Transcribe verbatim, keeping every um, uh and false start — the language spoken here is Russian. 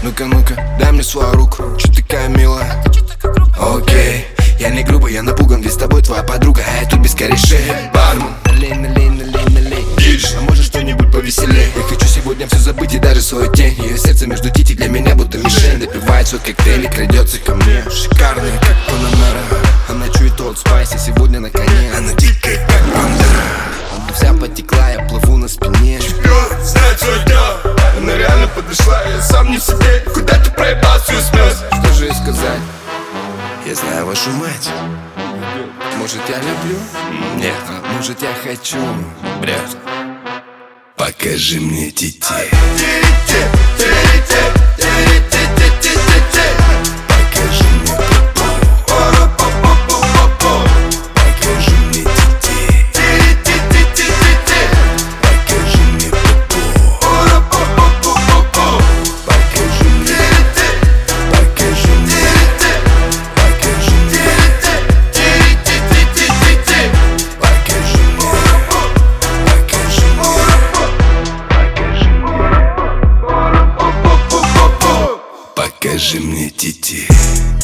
Ну-ка, ну-ка, дай мне свою руку. Чё такая милая? Окей, я не грубо, я напуган, ведь с тобой твоя подруга, а я тут без корешей. Бармен, налей, налей, налей, налей. Диджей, а может что-нибудь повеселее? Я хочу сегодня все забыть и даже свою тень. Ее сердце между тити для меня будто мишень. Допивает свой коктейль и крадется ко мне. Шикарная, как Панамера. Она чует Old Spice, и сегодня на коне. Она дикая, как пандера. Она вся потекла, я плыву на спине. Чемпион, знает свое дело. Она реально подошла, я сам не в себе. Куда ты проебал свою смерть? Что же ей сказать? Я знаю вашу мать. Может, я люблю? Нет, А может, я хочу? бред. Покажи мне детей. Покажи мне попу. Покажи мне детей. Покажи мне попу. Покажи мне. Покажи мне. Покажи мне. Покажи мне. Покажи мне детей.